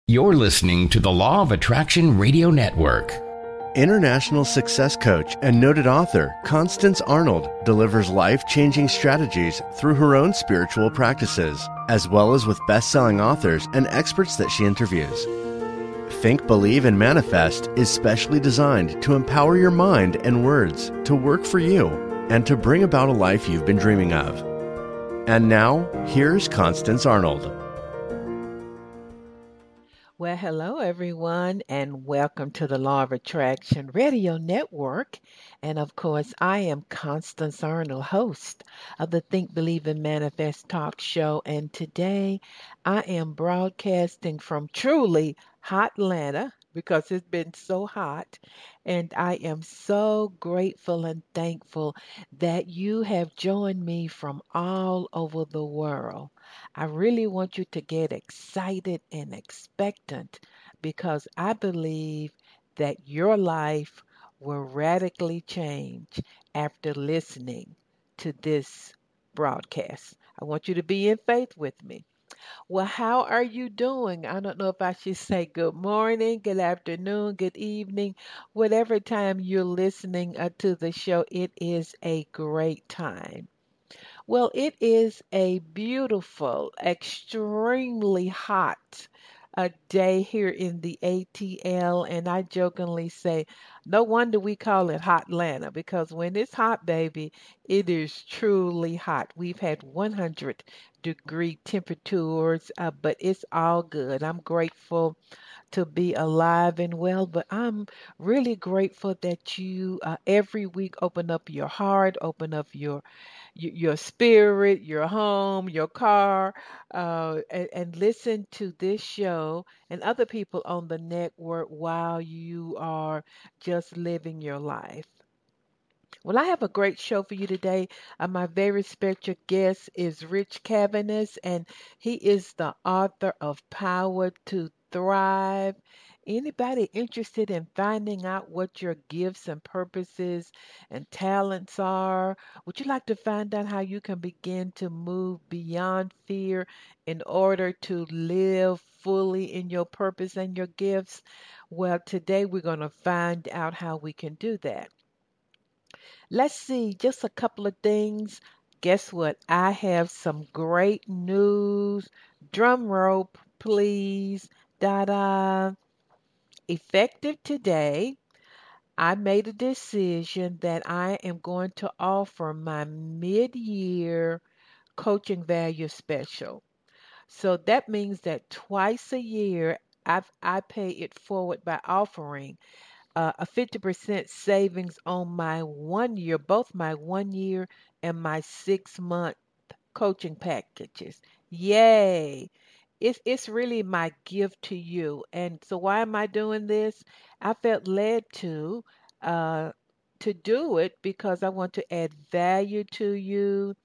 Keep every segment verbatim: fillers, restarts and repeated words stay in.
You're listening to the Law of Attraction Radio Network. International success coach and noted author Constance Arnold delivers life-changing strategies through her own spiritual practices, as well as with best-selling authors and experts that she interviews. Think, Believe, and Manifest is specially designed to empower your mind and words to work for you and to bring about a life you've been dreaming of. And now, here's Constance Arnold. Well, hello, everyone, and welcome to the Law of Attraction Radio Network. And of course, I am Constance Arnold, host of the Think, Believe, and Manifest talk show. And today I am broadcasting from truly hot Atlanta because it's been so hot. And I am so grateful and thankful that you have joined me from all over the world. I really want you to get excited and expectant because I believe that your life will radically change after listening to this broadcast. I want you to be in faith with me. Well, how are you doing? I don't know if I should say good morning, good afternoon, good evening, whatever time you're listening uh, to the show, it is a great time. Well, it is a beautiful, extremely hot uh, day here in the A T L, and I jokingly say, no wonder we call it Hot Atlanta because when it's hot, baby, it is truly hot. We've had one hundred degree temperatures, uh, but it's all good. I'm grateful to be alive and well, but I'm really grateful that you uh, every week open up your heart, open up your y- your spirit, your home, your car, uh, and, and listen to this show and other people on the network while you are just living your life. Well, I have a great show for you today. Uh, my very special guest is Rich Cavanis, and he is the author of Power to Thrive. Anybody interested in finding out what your gifts and purposes and talents are? Would you like to find out how you can begin to move beyond fear in order to live fully in your purpose and your gifts? Well, today we're going to find out how we can do that. Let's see, just a couple of things. Guess what? I have some great news. Drum roll, p- please. Da da. Effective today, I made a decision that I am going to offer my mid year coaching value special. So that means that twice a year, I've, I pay it forward by offering uh, a fifty percent savings on my one year, both my one year and my six month coaching packages. Yay! It's, it's really my gift to you. And so why am I doing this? I felt led to uh, to do it because I want to add value to you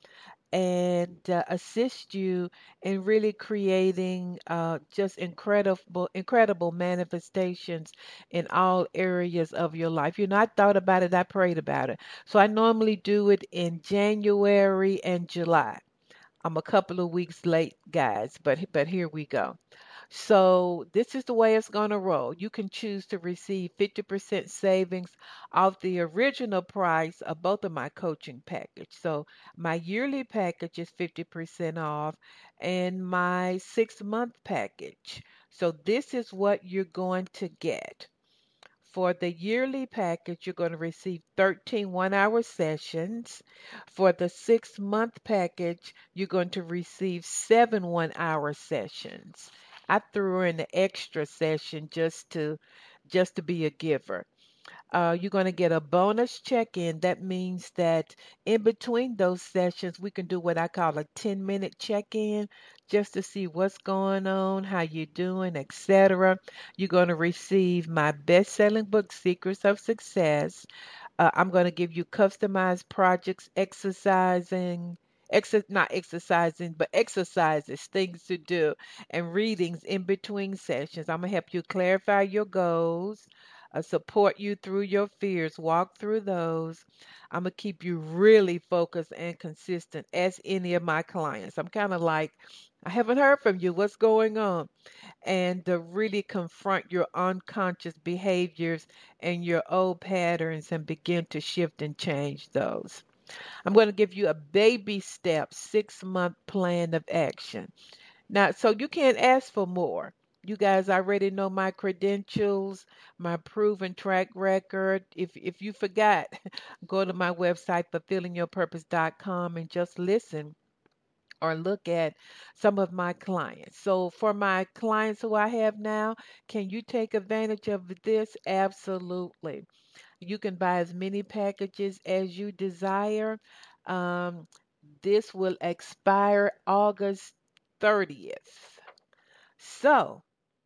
and uh, assist you in really creating uh, just incredible, incredible manifestations in all areas of your life. You know, I thought about it, I prayed about it. So I normally do it in January and July. I'm a couple of weeks late, guys, but but here we go. So this is the way it's going to roll. You can choose to receive fifty percent savings off the original price of both of my coaching package. So my yearly package is fifty percent off and my six month package. So this is what you're going to get. For the yearly package, you're going to receive thirteen one hour sessions. For the six month package, you're going to receive seven one hour sessions. I threw in the extra session just to just to be a giver. Uh, you're going to get a bonus check-in. That means that in between those sessions, we can do what I call a ten minute check-in just to see what's going on, how you're doing, et cetera. You're going to receive my best-selling book, Secrets of Success. Uh, I'm going to give you customized projects, exercising, exer- not exercising, but exercises, things to do, and readings in between sessions. I'm going to help you clarify your goals, uh, support you through your fears, walk through those. I'm going to keep you really focused and consistent as any of my clients. I'm kind of like, I haven't heard from you. What's going on? And to really confront your unconscious behaviors and your old patterns and begin to shift and change those. I'm going to give you a baby step, six month plan of action. Now, so you can't ask for more. You guys already know my credentials, my proven track record. If if you forgot, go to my website fulfilling your purpose dot com and just listen or look at some of my clients. So for my clients who I have now, can you take advantage of this? Absolutely. You can buy as many packages as you desire. Um, this will expire August thirtieth. So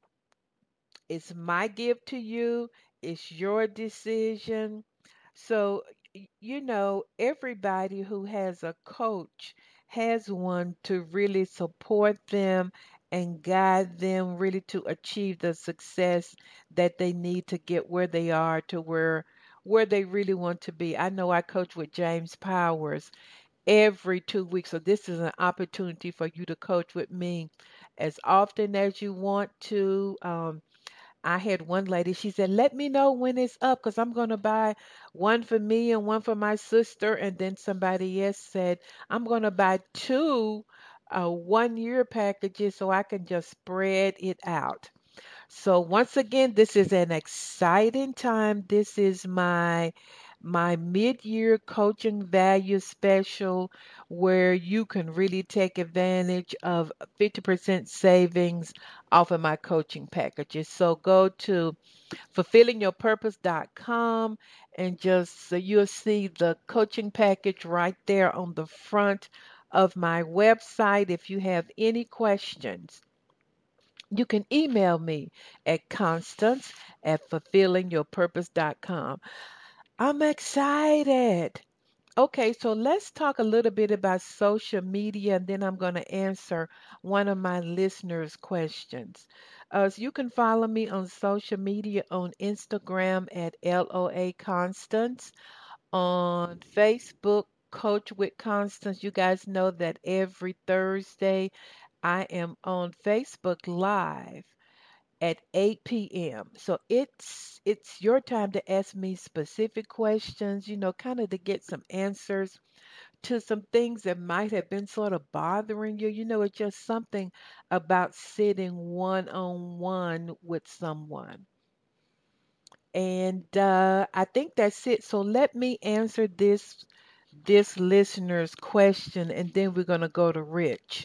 it's my gift to you. It's your decision. So, y- you know, everybody who has a coach has one to really support them and guide them really to achieve the success that they need to get where they are to where where they really want to be. I know I coach with James Powers every two weeks, so this is an opportunity for you to coach with me as often as you want to. Um, I had one lady, she said, let me know when it's up because I'm going to buy one for me and one for my sister. And then somebody else said, I'm going to buy two uh, one year packages so I can just spread it out. So once again, this is an exciting time. This is my my mid-year coaching value special where you can really take advantage of fifty percent savings off of my coaching packages. So go to fulfilling your purpose dot com and just so you'll see the coaching package right there on the front of my website. If you have any questions, you can email me at constance at fulfilling your purpose dot com. I'm excited. Okay, so let's talk a little bit about social media, and then I'm going to answer one of my listeners' questions. Uh, so you can follow me on social media on Instagram at L O A Constance, on Facebook, Coach with Constance. You guys know that every Thursday I am on Facebook Live at eight p m. So it's it's your time to ask me specific questions, you know, kind of to get some answers to some things that might have been sort of bothering you. You know, it's just something about sitting one on one with someone. And uh, I think that's it. So let me answer this this listener's question, and then we're gonna go to Rich.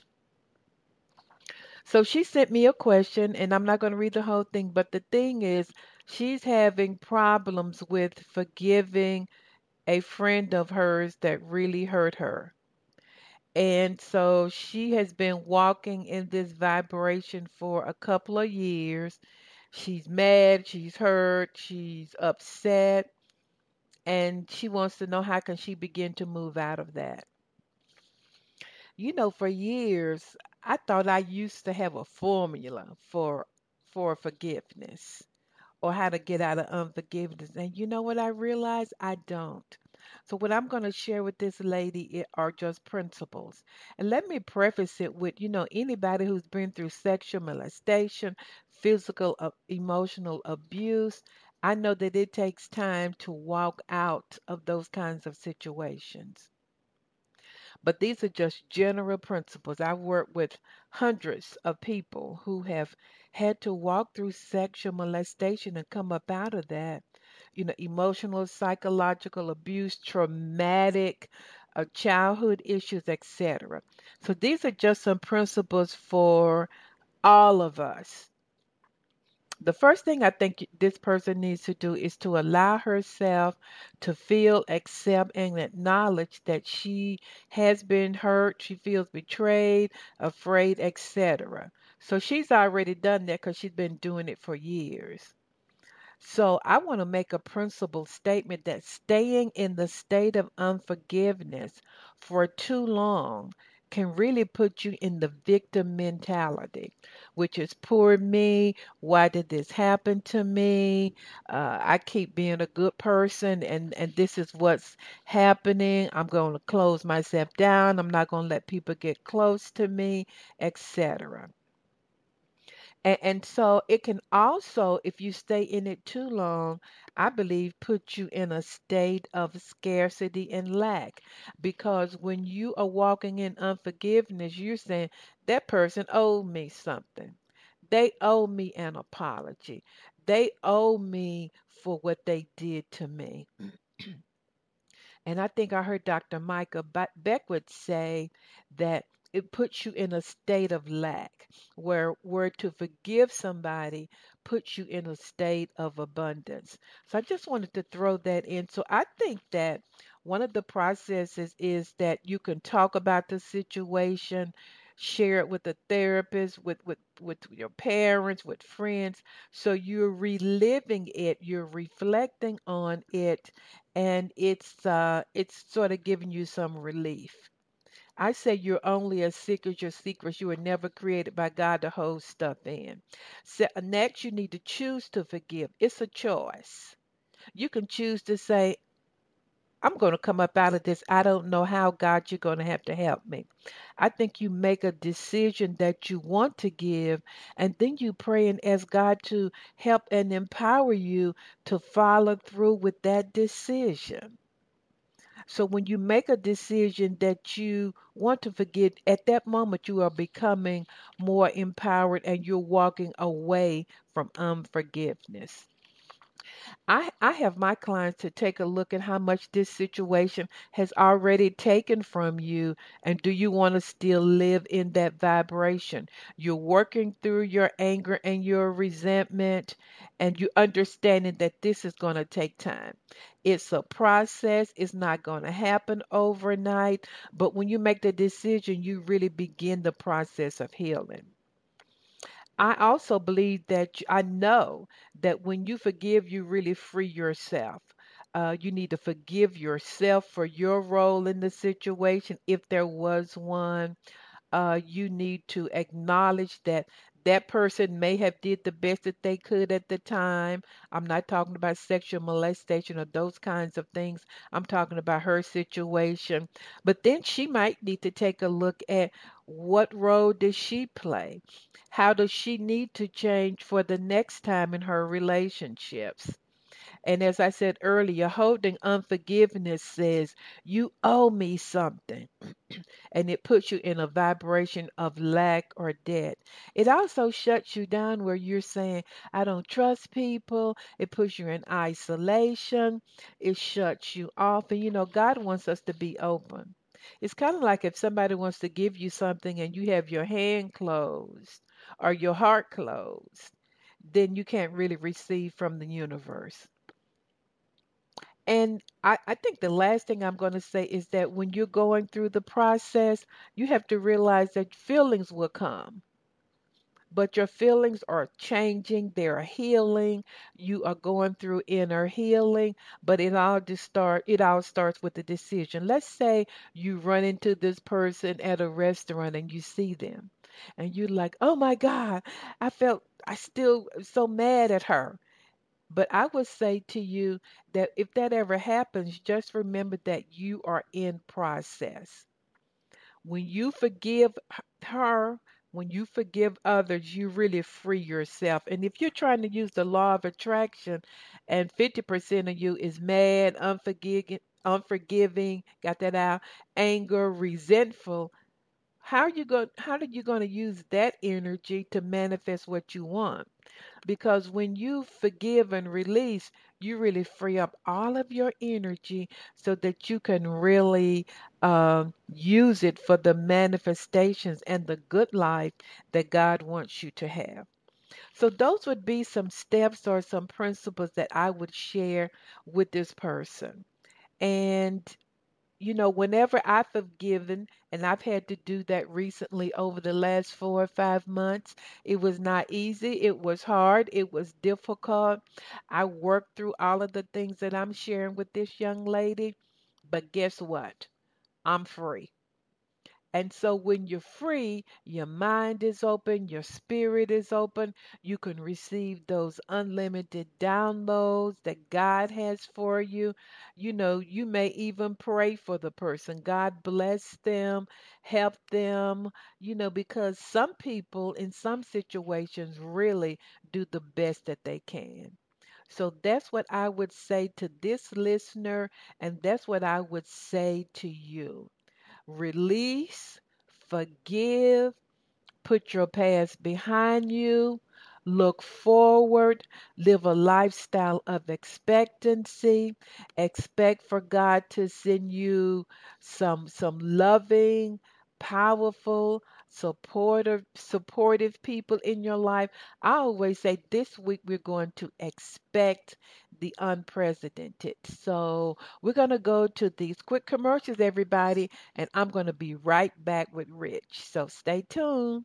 So she sent me a question, and I'm not going to read the whole thing, but the thing is, she's having problems with forgiving a friend of hers that really hurt her. And so she has been walking in this vibration for a couple of years. She's mad, she's hurt, she's upset, and she wants to know how can she begin to move out of that. You know, for years, I thought I used to have a formula for for forgiveness or how to get out of unforgiveness. And you know what I realized? I don't. So what I'm going to share with this lady i- are just principles. And let me preface it with, you know, anybody who's been through sexual molestation, physical, uh, emotional abuse, I know that it takes time to walk out of those kinds of situations. But these are just general principles. I've worked with hundreds of people who have had to walk through sexual molestation and come up out of that. You know, emotional, psychological abuse, traumatic uh, childhood issues, et cetera. So these are just some principles for all of us. The first thing I think this person needs to do is to allow herself to feel, accept, and acknowledge that she has been hurt, she feels betrayed, afraid, et cetera. So she's already done that because she's been doing it for years. So I want to make a principle statement that staying in the state of unforgiveness for too long can really put you in the victim mentality, which is poor me. Why did this happen to me? Uh, I keep being a good person, and, and this is what's happening. I'm going to close myself down. I'm not going to let people get close to me, et cetera. And, and so it can also, if you stay in it too long, I believe put you in a state of scarcity and lack. Because when you are walking in unforgiveness, you're saying that person owed me something. They owe me an apology. They owe me for what they did to me. And I think I heard Doctor Micah Be- Beckwith say that it puts you in a state of lack, where where to forgive somebody puts you in a state of abundance. So I just wanted to throw that in. So I think that one of the processes is that you can talk about the situation, share it with a therapist, with with with your parents, with friends. So you're reliving it, you're reflecting on it, and it's uh it's sort of giving you some relief. I say you're only as sick as your secrets. You were never created by God to hold stuff in. So next, you need to choose to forgive. It's a choice. You can choose to say, I'm going to come up out of this. I don't know how, God, you're going to have to help me. I think you make a decision that you want to give, and then you pray and ask God to help and empower you to follow through with that decision. So when you make a decision that you want to forget, at that moment you are becoming more empowered and you're walking away from unforgiveness. I, I have my clients to take a look at how much this situation has already taken from you, and do you want to still live in that vibration? You're working through your anger and your resentment, and you understanding that this is going to take time. It's a process. It's not going to happen overnight, but when you make the decision, you really begin the process of healing. I also believe that y- I know that when you forgive, you really free yourself. Uh, you need to forgive yourself for your role in the situation, if there was one. Uh, you need to acknowledge that that person may have did the best that they could at the time. I'm not talking about sexual molestation or those kinds of things. I'm talking about her situation. But then she might need to take a look at what role does she play? How does she need to change for the next time in her relationships? And as I said earlier, holding unforgiveness says, you owe me something, and it puts you in a vibration of lack or debt. It also shuts you down where you're saying, I don't trust people. It puts you in isolation. It shuts you off. And you know, God wants us to be open. It's kind of like if somebody wants to give you something and you have your hand closed or your heart closed, then you can't really receive from the universe. And I, I think the last thing I'm going to say is that when you're going through the process, you have to realize that feelings will come, but your feelings are changing, they're healing. You are going through inner healing, but it all just start it all starts with the decision. Let's say you run into this person at a restaurant and you see them, and you're like, "Oh my God, I felt I still so mad at her." But I would say to you that if that ever happens, just remember that you are in process. When you forgive h- her, when you forgive others, you really free yourself. And if you're trying to use the law of attraction and fifty percent of you is mad, unforgiving, unforgiving, got that out, anger, resentful, how are you going how are you going to use that energy to manifest what you want? Because when you forgive and release, you really free up all of your energy so that you can really um, use it for the manifestations and the good life that God wants you to have. So, those would be some steps or some principles that I would share with this person. And you know, whenever I've forgiven, and I've had to do that recently over the last four or five months, it was not easy. It was hard. It was difficult. I worked through all of the things that I'm sharing with this young lady. But guess what? I'm free. And so when you're free, your mind is open, your spirit is open. You can receive those unlimited downloads that God has for you. You know, you may even pray for the person. God bless them, help them, you know, because some people in some situations really do the best that they can. So that's what I would say to this listener, and that's what I would say to you. Release, forgive, put your past behind you, look forward, live a lifestyle of expectancy, expect for God to send you some some loving, powerful, supportive supportive people in your life. I always say this week we're going to expect the unprecedented. So we're going to go to these quick commercials, everybody, and I'm going to be right back with Rich. So stay tuned.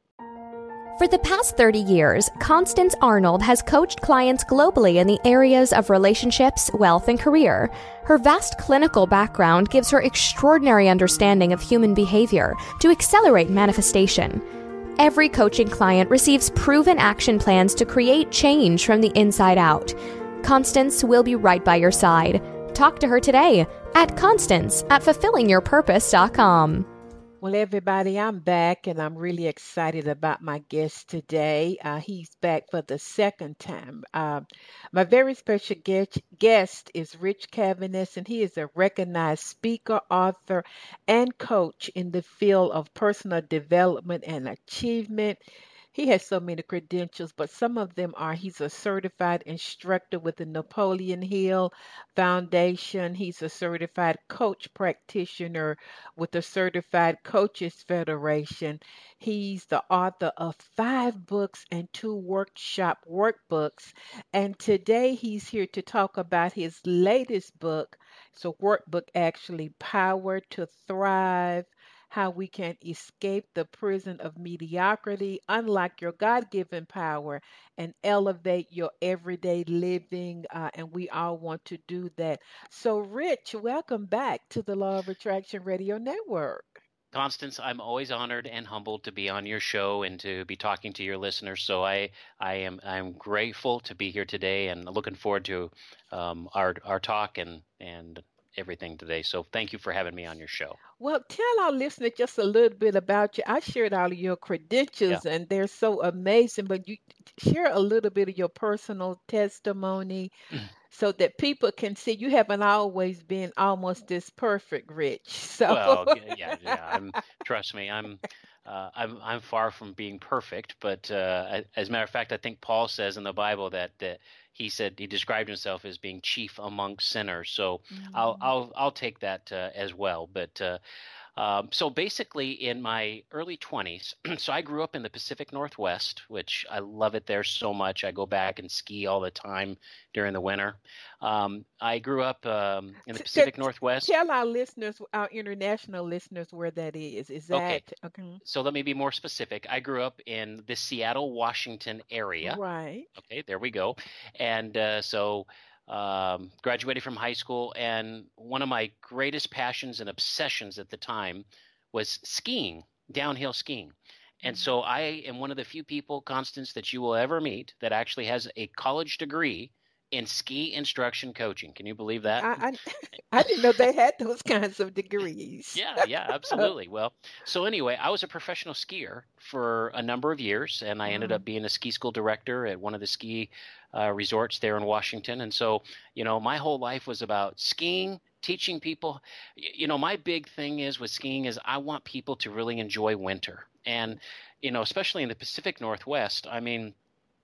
For the past thirty years, Constance Arnold has coached clients globally in the areas of relationships, wealth, and career. Her vast clinical background gives her extraordinary understanding of human behavior to accelerate manifestation. Every coaching client receives proven action plans to create change from the inside out. Constance will be right by your side. Talk to her today at Constance at fulfilling your purpose dot com. Well, everybody, I'm back and I'm really excited about my guest today. Uh, he's back for the second time. Uh, my very special guest, guest is Rich Cavanis, and he is a recognized speaker, author, and coach in the field of personal development and achievement. He has so many credentials, but some of them are he's a certified instructor with the Napoleon Hill Foundation. He's a certified coach practitioner with the Certified Coaches Federation. He's the author of five books and two workshop workbooks. And today he's here to talk about his latest book. It's a workbook, actually, Power to Thrive, how we can escape the prison of mediocrity, unlock your God given power, and elevate your everyday living. Uh, and we all want to do that. So, Rich, welcome back to the Law of Attraction Radio Network. Constance, I'm always honored and humbled to be on your show and to be talking to your listeners. So I, I am, I'm grateful to be here today, and looking forward to um, our our talk and and everything today. So thank you for having me on your show. Well, tell our listeners just a little bit about you. I shared all of your credentials, Yeah. and they're so amazing, but you share a little bit of your personal testimony so that people can see you haven't always been almost this perfect, Rich. So, Well, g- yeah, yeah. I'm trust me. I'm uh, I'm I'm far from being perfect, but uh, a- as a matter of fact, I think Paul says in the Bible that that he said he described himself as being chief among sinners. So I'll mm, I'll I'll take that uh, as well. But uh, um, so basically, in my early twenties, so I grew up in the Pacific Northwest, which I love it there so much. I go back and ski all the time during the winter. Um, I grew up um, in the t- Pacific t- Northwest. tell our listeners, our international listeners, where that is. Is Okay, that okay? so let me be more specific. I grew up in the Seattle, Washington area. Right. Okay, there we go. And uh, so um, graduated from high school, and one of my greatest passions and obsessions at the time was skiing, downhill skiing. And Mhm. so I am one of the few people, Constance, that you will ever meet that actually has a college degree in ski instruction coaching. Can you believe that? I, I I didn't know they had those kinds of degrees. Yeah, yeah, absolutely. Well, so anyway, I was a professional skier for a number of years, and I ended Wow. up being a ski school director at one of the ski uh, resorts there in Washington. And so, you know, my whole life was about skiing, teaching people. Y- You know, my big thing is with skiing is I want people to really enjoy winter. And, you know, especially in the Pacific Northwest, I mean,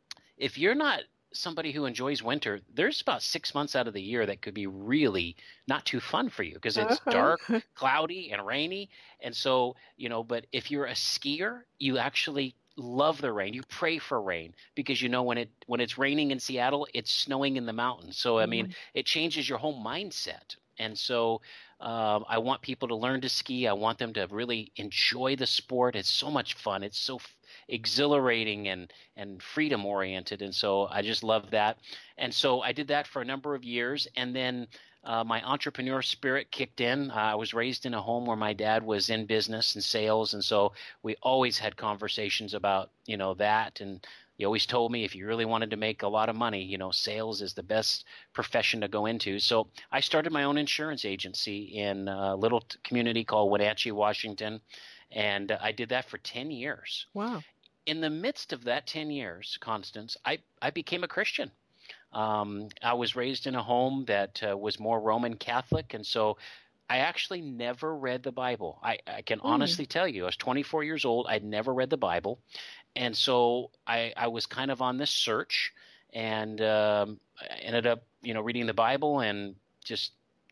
if you're not somebody who enjoys winter, there's about six months out of the year that could be really not too fun for you because it's dark, Uh-huh. cloudy, and rainy. And so, you know, but if you're a skier, you actually love the rain. You pray for rain because you know when it when it's raining in Seattle, it's snowing in the mountains. So I mean, Right. it changes your whole mindset. And so Um, I want people to learn to ski. I want them to really enjoy the sport. It's so much fun. It's so f- exhilarating and and freedom oriented, and so I just love that. And so I did that for a number of years, and then uh, my entrepreneur spirit kicked in. Uh, I was raised in a home where my dad was in business and sales, and so we always had conversations about you know that. And he always told me if you really wanted to make a lot of money, you know, sales is the best profession to go into. So I started my own insurance agency in a little t- community called Wenatchee, Washington, and I did that for ten years. Wow. In the midst of that ten years, Constance, I, I became a Christian. Um, I was raised in a home that uh, was more Roman Catholic, and so I actually never read the Bible. I, I can Mm. honestly tell you, I was twenty-four years old. I'd never read the Bible. And so I, I was kind of on this search, and um, I ended up, you know, reading the Bible, and just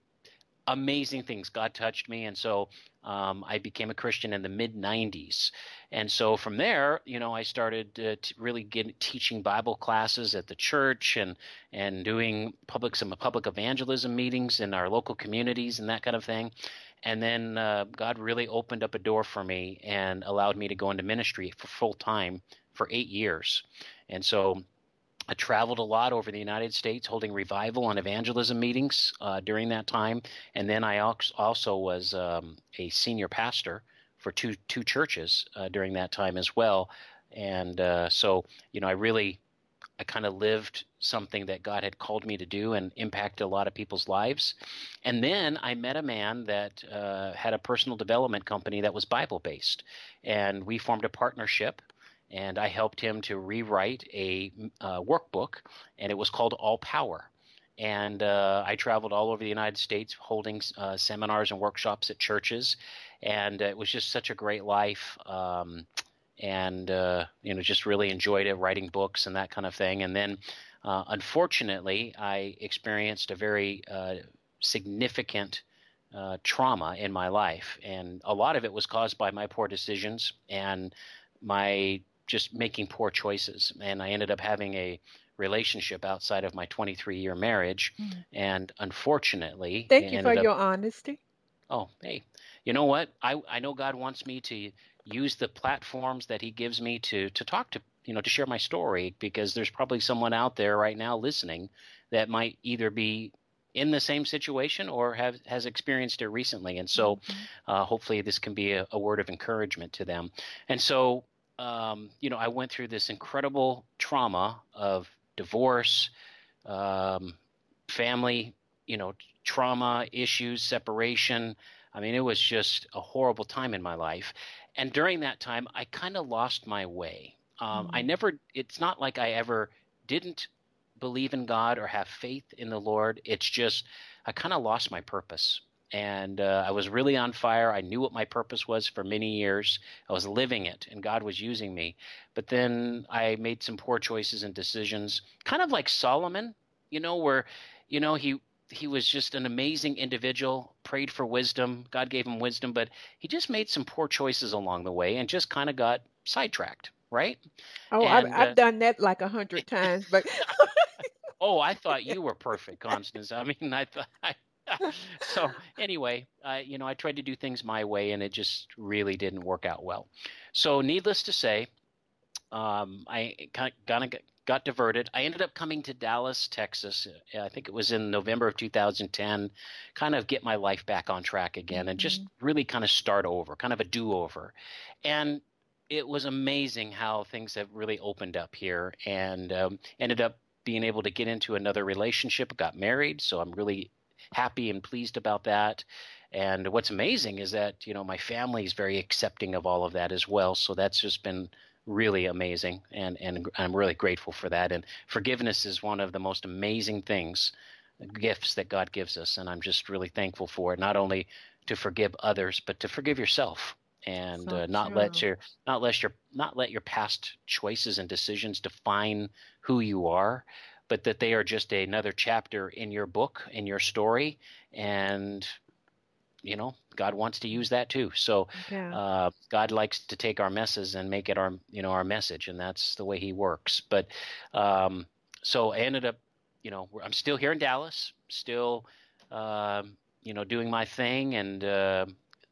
amazing things. God touched me, and so um, I became a Christian in the mid nineties. And so from there, you know, I started uh, to really get teaching Bible classes at the church, and and doing public some public evangelism meetings in our local communities and that kind of thing. And then uh, God really opened up a door for me and allowed me to go into ministry for full time for eight years. And so I traveled a lot over the United States holding revival and evangelism meetings uh, during that time. And then I also was um, a senior pastor for two two churches uh, during that time as well. And uh, so, you know, I really – I kind of lived something that God had called me to do and impacted a lot of people's lives. And then I met a man that uh, had a personal development company that was Bible-based. And we formed a partnership, and I helped him to rewrite a uh, workbook, and it was called All Power. And uh, I traveled all over the United States holding uh, seminars and workshops at churches, and it was just such a great life. Um and uh, you know, just really enjoyed it, writing books and that kind of thing. And then, uh, unfortunately, I experienced a very uh, significant uh, trauma in my life, and a lot of it was caused by my poor decisions and my just making poor choices. And I ended up having a relationship outside of my twenty-three-year marriage, mm. and unfortunately, thank you for up, your honesty. Oh, hey, you know what? I I know God wants me to use the platforms that he gives me to to talk to, you know, to share my story, because there's probably someone out there right now listening that might either be in the same situation or have has experienced it recently. And so mm-hmm. uh, hopefully this can be a, a word of encouragement to them. And so, um, you know, I went through this incredible trauma of divorce, um, family, you know, trauma issues, separation. I mean, it was just a horrible time in my life. And during that time, I kind of lost my way. Um, mm-hmm. I never – it's not like I ever didn't believe in God or have faith in the Lord. It's just I kind of lost my purpose. And uh, I was really on fire. I knew what my purpose was for many years. I was living it, and God was using me. But then I made some poor choices and decisions, kind of like Solomon, you know, where, you know, he – he was just an amazing individual, prayed for wisdom. God gave him wisdom, but he just made some poor choices along the way and just kind of got sidetracked, right? Oh, and, I've, I've uh, done that like a hundred times. But oh, I thought you were perfect, Constance. I mean, I thought I, so anyway, uh, you know, I tried to do things my way, and it just really didn't work out well. So needless to say, um, I kind of got got diverted. I ended up coming to Dallas, Texas. I think it was in November of two thousand ten, kind of get my life back on track again, mm-hmm. and just really kind of start over, kind of a do-over. And it was amazing how things have really opened up here, and um, ended up being able to get into another relationship, got married. So I'm really happy and pleased about that. And what's amazing is that, you know, my family is very accepting of all of that as well. So that's just been really amazing, and, and I'm really grateful for that. And forgiveness is one of the most amazing things, gifts that God gives us, and I'm just really thankful for it. Not only to forgive others, but to forgive yourself, and so uh, not true. let your not let your not let your past choices and decisions define who you are, but that they are just another chapter in your book, in your story, and you know, God wants to use that too. So yeah. uh, God likes to take our messes and make it our, you know, our message, and that's the way he works. But um, so I ended up, you know, I'm still here in Dallas, still um, you know, doing my thing, and uh,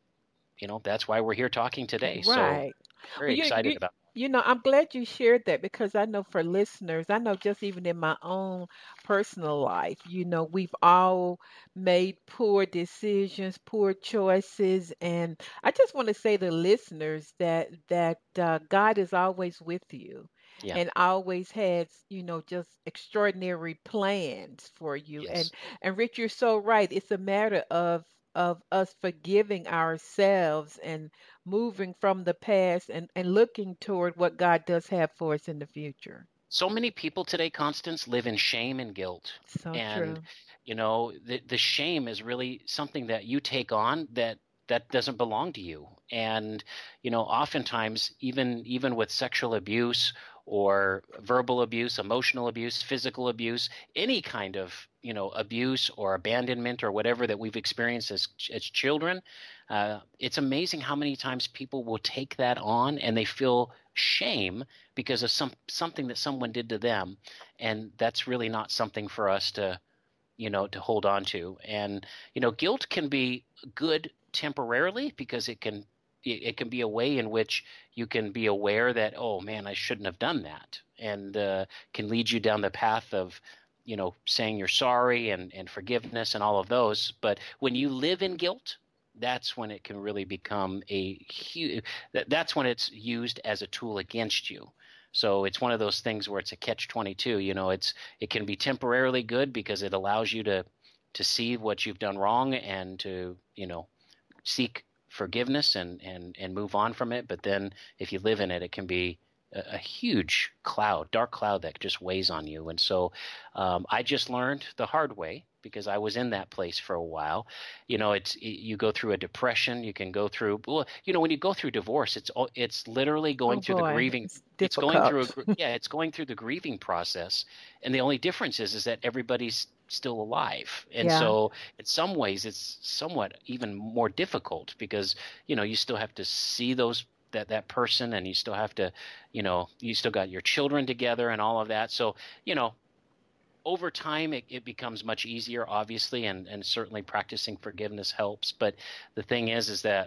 you know, that's why we're here talking today. So Right. very Well, you, excited you, about. you know, I'm glad you shared that because I know for listeners, I know just even in my own personal life, you know, we've all made poor decisions, poor choices, and I just want to say to listeners that that uh, God is always with you Yeah. and always has, you know, just extraordinary plans for you. And Yes. and Rich, you're so right. It's a matter of of us forgiving ourselves and moving from the past and, and looking toward what God does have for us in the future. So many people today, Constance, live in shame and guilt. So And, true. you know, the, the shame is really something that you take on that that doesn't belong to you. And, you know, oftentimes even even with sexual abuse or verbal abuse, emotional abuse, physical abuse, any kind of, you know, abuse or abandonment or whatever that we've experienced as as children, uh, it's amazing how many times people will take that on and they feel shame because of some something that someone did to them, and that's really not something for us to, you know, to hold on to. And you know, guilt can be good temporarily because it can it, it can be a way in which you can be aware that, oh man, I shouldn't have done that, and uh, can lead you down the path of, you know, saying you're sorry and and forgiveness and all of those. But when you live in guilt, that's when it can really become a huge that, that's when it's used as a tool against you. So it's one of those things where it's a catch twenty-two. You know, it's it can be temporarily good because it allows you to to see what you've done wrong and to, you know, seek forgiveness and and and move on from it. But then if you live in it, it can be a, a huge cloud, dark cloud that just weighs on you. And so um, I just learned the hard way because I was in that place for a while. You know, it's you go through a depression. You can go through, well, you know, when you go through divorce, it's it's literally going Oh through the boy, grieving. it's It's going through a difficult. gr- yeah, it's going through the grieving process, and the only difference is is that everybody's still alive, and Yeah. so in some ways it's somewhat even more difficult because, you know, you still have to see those that that person, and you still have to, you know, you still got your children together and all of that. So, you know, over time it, it becomes much easier, obviously, and and certainly practicing forgiveness helps. But the thing is is that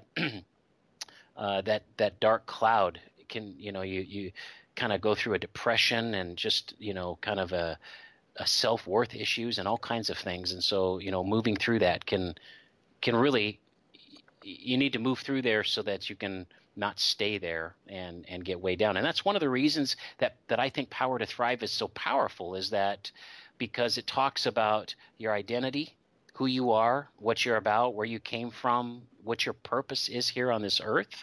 uh, that that dark cloud can, you know, you you kind of go through a depression and just, you know, kind of a, a self-worth issues and all kinds of things. And so, you know, moving through that can can really, you need to move through there so that you can not stay there and and get way down. And that's one of the reasons that that I think Power to Thrive is so powerful, is that because it talks about your identity, who you are, what you're about, where you came from, what your purpose is here on this earth,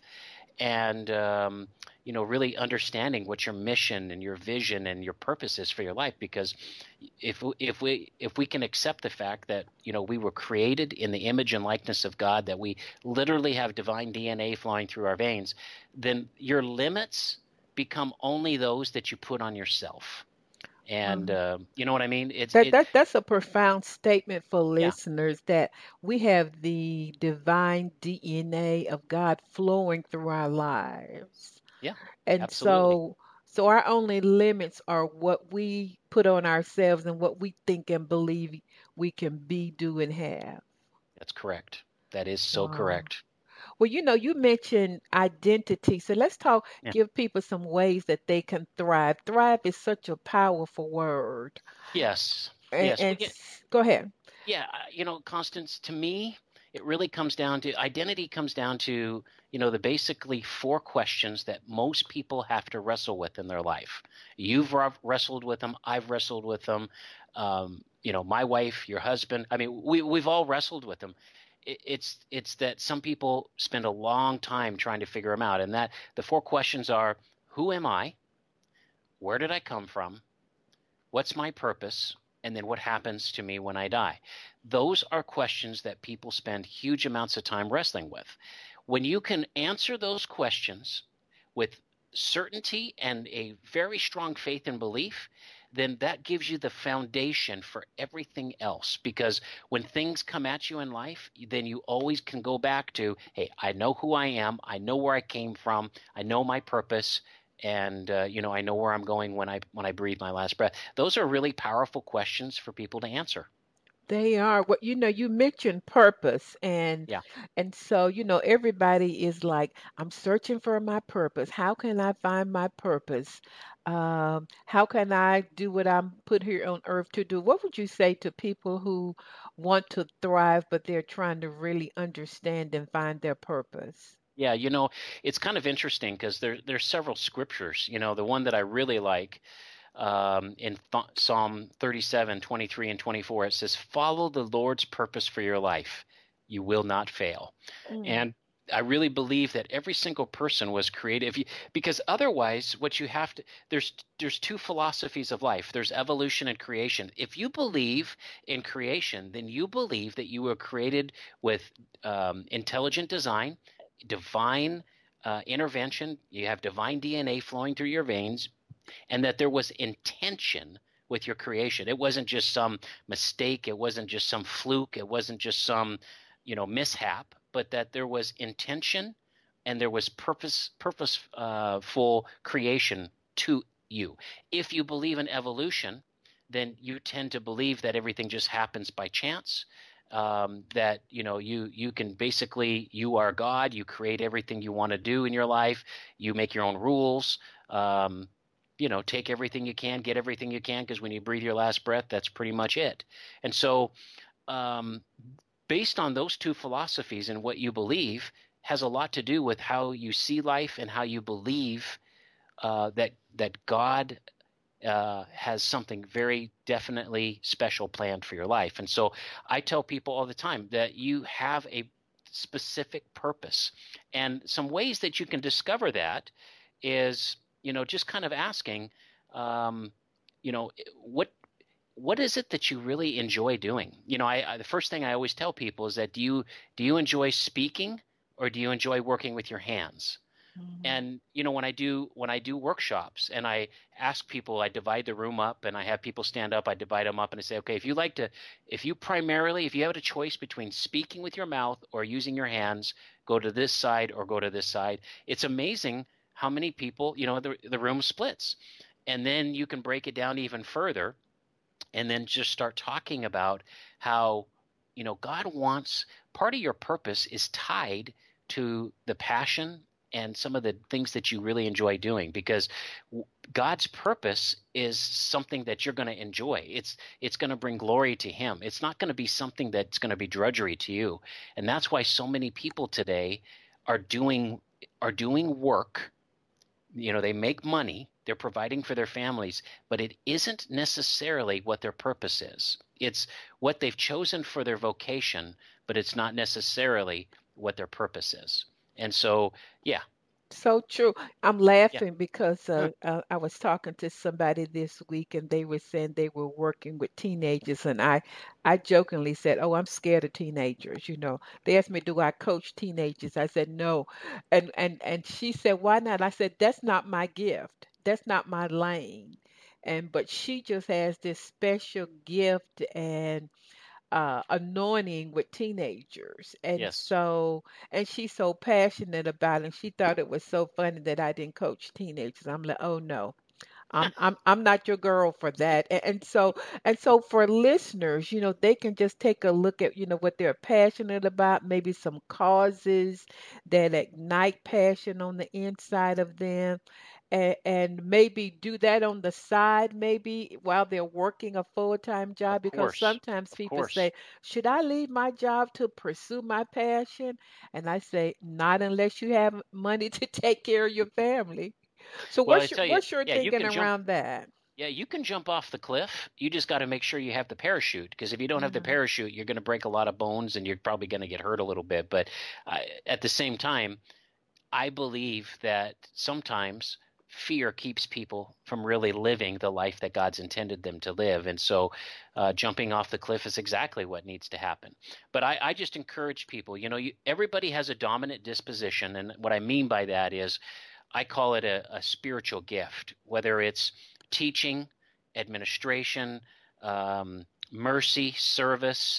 and um, you know, really understanding what your mission and your vision and your purpose is for your life. Because if if we if we can accept the fact that, you know, we were created in the image and likeness of God, that we literally have divine D N A flowing through our veins, then your limits become only those that you put on yourself. And Um, uh, you know what I mean? It's that it that that's a profound statement for yeah, listeners that we have the divine D N A of God flowing through our lives. yeah, And absolutely. so so our only limits are what we put on ourselves and what we think and believe we can be, do, and have. That's correct. That is so Wow. correct. Well, you know, you mentioned identity. So let's talk, Yeah. give people some ways that they can thrive. Thrive is such a powerful word. Yes. And, Yes. We and get s- go ahead. Yeah, uh, you know, Constance, to me, it really comes down to identity comes down to, you know, the basically four questions that most people have to wrestle with in their life. You've wr- wrestled with them. I've wrestled with them. Um, you know, my wife, your husband. I mean, we we've all wrestled with them. It, it's it's that some people spend a long time trying to figure them out, and that the four questions are: who am I? Where did I come from? What's my purpose? And then what happens to me when I die? Those are questions that people spend huge amounts of time wrestling with. When you can answer those questions with certainty and a very strong faith and belief, then that gives you the foundation for everything else. Because when things come at you in life, then you always can go back to, hey, I know who I am. I know where I came from. I know my purpose. And uh, you know, I know where I'm going when I when I breathe my last breath. Those are really powerful questions for people to answer. They are. What you know, you mentioned purpose, and Yeah. and so you know everybody is like, I'm searching for my purpose. How can I find my purpose? Um, how can I do what I'm put here on earth to do? What would you say to people who want to thrive, but they're trying to really understand and find their purpose? Yeah, you know, it's kind of interesting because there there's several scriptures. You know, the one that I really like um, in th- Psalm thirty-seven, twenty-three, and twenty-four, it says, "Follow the Lord's purpose for your life. You will not fail." Mm, And I really believe that every single person was created if you, because otherwise what you have to there's there's two philosophies of life. There's evolution and creation. If you believe in creation, then you believe that you were created with um, intelligent design, divine uh, intervention. You have divine D N A flowing through your veins, and that there was intention with your creation. It wasn't just some mistake. It wasn't just some fluke. It wasn't just some, you know, mishap, but that there was intention and there was purpose, purposeful creation to you. If you believe in evolution, then you tend to believe that everything just happens by chance. Um, that you know you you can basically you are God. You create everything you want to do in your life. You make your own rules. Um, you know, take everything you can, get everything you can, because when you breathe your last breath, that's pretty much it. And so, um, based on those two philosophies and what you believe, has a lot to do with how you see life and how you believe uh, that that God uh, has something very definitely special planned for your life. And so, I tell people all the time that you have a specific purpose, and some ways that you can discover that is, you know, just kind of asking, um, you know, what what is it that you really enjoy doing? You know, I, I the first thing I always tell people is that do you do you enjoy speaking or do you enjoy working with your hands? mhm. And you know, when I do when I do workshops and I ask people, I divide the room up and I have people stand up, I divide them up and I say, okay, if you like to, if you primarily, if you have a choice between speaking with your mouth or using your hands, go to this side or go to this side. It's amazing how many people, you know, the the room splits. And then you can break it down even further and then just start talking about how, you know, God wants part of your purpose is tied to the passion and some of the things that you really enjoy doing, because God's purpose is something that you're going to enjoy. It's it's going to bring glory to him. It's not going to be something that's going to be drudgery to you. And that's why so many people today are doing are doing work. You know, they make money, they're providing for their families, but it isn't necessarily what their purpose is. It's what they've chosen for their vocation, but it's not necessarily what their purpose is. And so, yeah, So true. I'm yeah, laughing because uh, uh, I was talking to somebody this week and they were saying they were working with teenagers, and I, I jokingly said, "Oh, I'm scared of teenagers." You know, they asked me, "Do I coach teenagers?" I said, "No," and and and she said, "Why not?" I said, "That's not my gift. That's not my lane." And but she just has this special gift and uh, anointing with teenagers. And yes. so, and she's so passionate about it. And she thought it was so funny that I didn't coach teenagers. I'm like, oh no, I'm I'm I'm not your girl for that. And, and so and so for listeners, you know, they can just take a look at, you know, what they're passionate about, maybe some causes that ignite passion on the inside of them. And, and maybe do that on the side, maybe while they're working a full-time Of job, because course. sometimes Of people course. say, should I leave my job to pursue my passion? And I say, not unless you have money to take care of your family. So Well, I what's your tell you, what's your yeah, you thinking can jump around that? yeah, you can jump off the cliff. You just got to make sure you have the parachute, because if you don't have the Hmm. parachute, you're going to break a lot of bones and you're probably going to get hurt a little bit. But uh, at the same time, I believe that sometimes fear keeps people from really living the life that God's intended them to live. And so uh, jumping off the cliff is exactly what needs to happen. But I, I just encourage people, you know, you, everybody has a dominant disposition. And what I mean by that is I call it a, a spiritual gift, whether it's teaching, administration, um, mercy, service,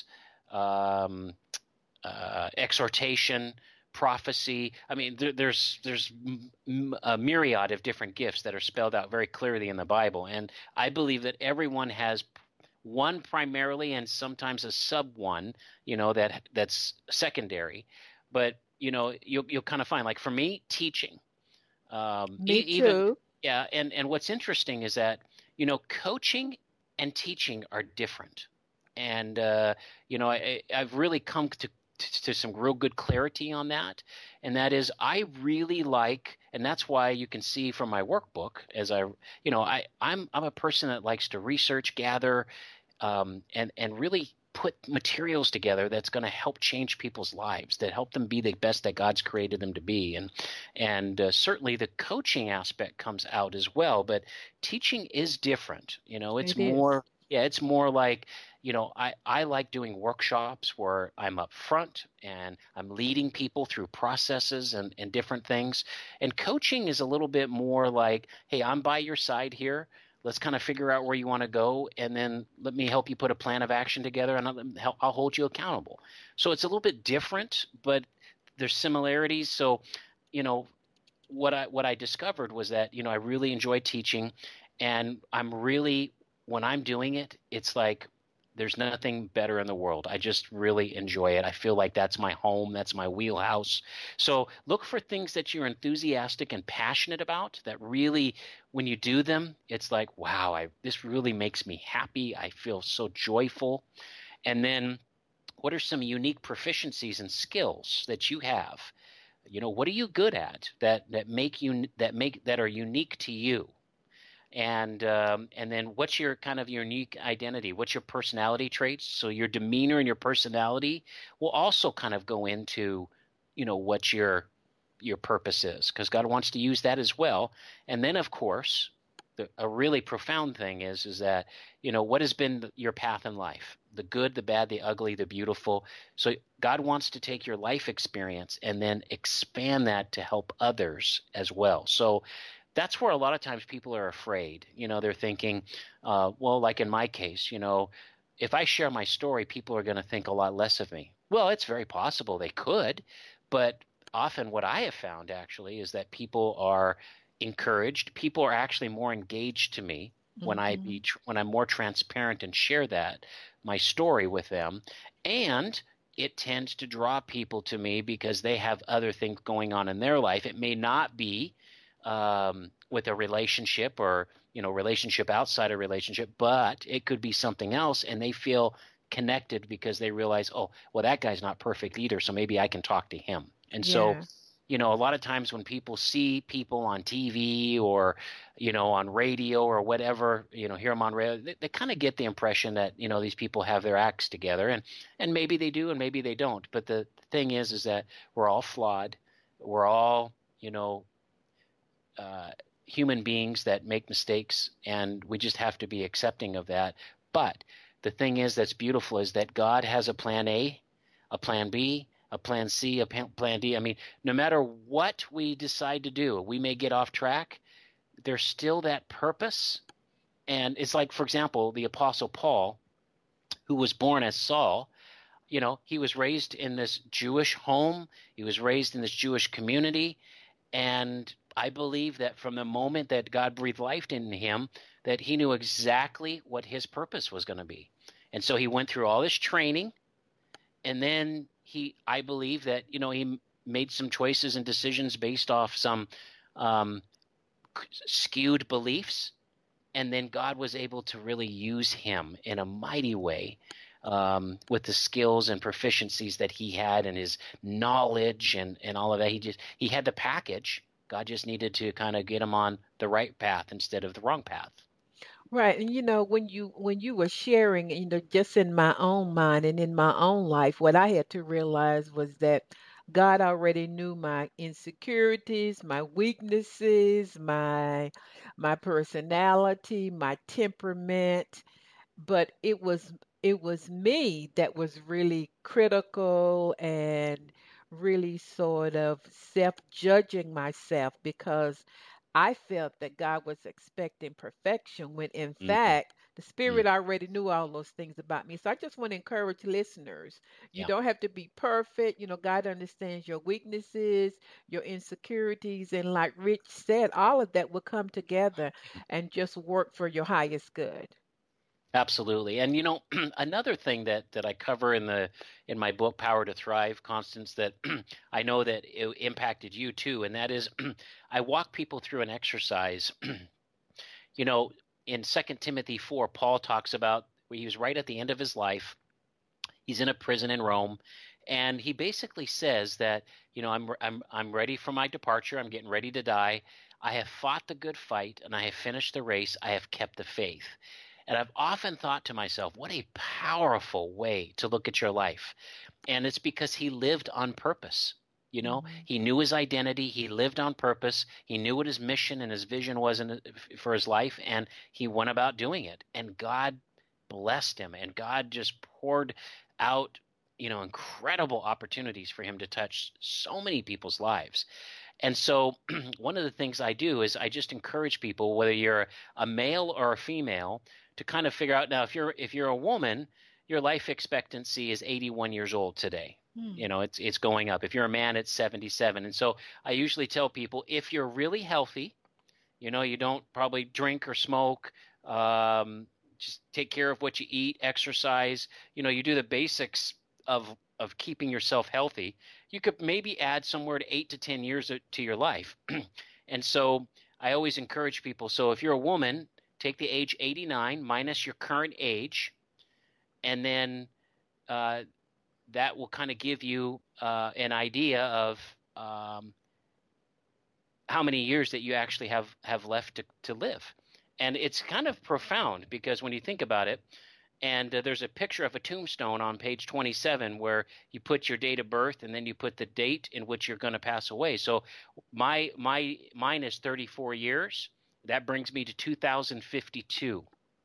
um, uh, exhortation, prophecy. I mean, there, there's there's a myriad of different gifts that are spelled out very clearly in the Bible, and I believe that everyone has one primarily and sometimes a sub one, you know, that that's secondary. But, you know, you'll, you'll kind of find, like for me, teaching. Um, Me e- even, too. yeah. And, and what's interesting is that, you know, coaching and teaching are different. And, uh, you know, I, I've really come to, to, to some real good clarity on that. And that is, I really like, and that's why you can see from my workbook as I, you know, I, I'm, I'm a person that likes to research, gather, um, and, and really put materials together that's going to help change people's lives, that help them be the best that God's created them to be. And, and uh, certainly the coaching aspect comes out as well, but teaching is different. You know, it's It is. more, yeah, it's more like, you know, I, I like doing workshops where I'm up front and I'm leading people through processes and, and different things. And coaching is a little bit more like, hey, I'm by your side here. Let's kind of figure out where you want to go, and then let me help you put a plan of action together, and I'll, help, I'll hold you accountable. So it's a little bit different, but there's similarities. So, you know, what I what I discovered was that, you know, I really enjoy teaching, and I'm really, when I'm doing it, it's like there's nothing better in the world. I just really enjoy it. I feel like that's my home. That's my wheelhouse. So look for things that you're enthusiastic and passionate about that really, when you do them, it's like, wow, I, this really makes me happy. I feel so joyful. And then what are some unique proficiencies and skills that you have? You know, what are you good at that, that make you, that make, that are unique to you? And um, and then what's your kind of unique identity? What's your personality traits? So your demeanor and your personality will also kind of go into, you know, what your your purpose is, because God wants to use that as well. And then, of course, the, a really profound thing is is that, you know, what has been your path in life? The good, the bad, the ugly, the beautiful. So God wants to take your life experience and then expand that to help others as well. So that's where a lot of times people are afraid. You know, they're thinking, uh, well, like in my case, you know, if I share my story, people are going to think a lot less of me. Well, it's very possible they could, but often what I have found actually is that people are encouraged. People are actually more engaged to me when I Mm-hmm. be tr- when I'm more transparent and share that my story with them, and it tends to draw people to me because they have other things going on in their life. It may not be um, with a relationship or, you know, relationship outside a relationship, but it could be something else, and they feel connected because they realize, oh, well, that guy's not perfect either, so maybe I can talk to him. And so, Yeah. you know, a lot of times when people see people on T V or, you know, on radio or whatever, you know, hear them on radio, they, they kind of get the impression that, you know, these people have their acts together, and and maybe they do and maybe they don't. But the thing is, is that we're all flawed. We're all, you know, uh, human beings that make mistakes, and we just have to be accepting of that. But the thing is that's beautiful is that God has a plan A, a plan B, a plan C, a plan D. I mean, no matter what we decide to do, we may get off track. There's still that purpose. And it's like, for example, the Apostle Paul, who was born as Saul, you know, he was raised in this Jewish home. He was raised in this Jewish community. And I believe that from the moment that God breathed life into him, that he knew exactly what his purpose was going to be. And so he went through all this training, and then he, I believe that, you know, he made some choices and decisions based off some um, skewed beliefs, and then God was able to really use him in a mighty way. Um, with the skills and proficiencies that he had and his knowledge and, and all of that. He just he had the package. God just needed to kind of get him on the right path instead of the wrong path. Right. And you know, when you when you were sharing, you know, just in my own mind and in my own life, what I had to realize was that God already knew my insecurities, my weaknesses, my my personality, my temperament, but it was it was me that was really critical and really sort of self-judging myself because I felt that God was expecting perfection when in Mm-hmm. fact the Spirit already knew all those things about me. So I just want to encourage listeners. You Yeah. don't have to be perfect. You know, God understands your weaknesses, your insecurities, and like Rich said, all of that will come together and just work for your highest good. Absolutely. And you know, another thing that that I cover in the in my book Power to Thrive, Constance, that I know that it impacted you too, and that is I walk people through an exercise. You know, in Second Timothy four, Paul talks about where he was right at the end of his life. He's in a prison in Rome, and he basically says that, you know, I'm I'm I'm ready for my departure. I'm getting ready to die. I have fought the good fight, and I have finished the race. I have kept the faith. And I've often thought to myself, what a powerful way to look at your life. And it's because he lived on purpose. You know, mm-hmm. He knew his identity. He lived on purpose. He knew what his mission and his vision was in, for his life, and he went about doing it. And God blessed him, and God just poured out, you know, incredible opportunities for him to touch so many people's lives. And so one of the things I do is I just encourage people, whether you're a male or a female, to kind of figure out, now if you're if you're a woman, your life expectancy is eighty-one years old today. Hmm. You know, it's it's going up. If you're a man, it's seventy-seven. And so I usually tell people, if you're really healthy, you know, you don't probably drink or smoke, um, just take care of what you eat, exercise, you know, you do the basics of of keeping yourself healthy, you could maybe add somewhere to eight to ten years to your life. And so I always encourage people, so if you're a woman, take the age eighty-nine minus your current age, and then uh, that will kind of give you uh, an idea of um, how many years that you actually have, have left to, to live. And it's kind of profound, because when you think about it, and uh, there's a picture of a tombstone on page twenty-seven where you put your date of birth and then you put the date in which you're going to pass away. So my my mine is thirty-four years. That brings me to two thousand fifty-two.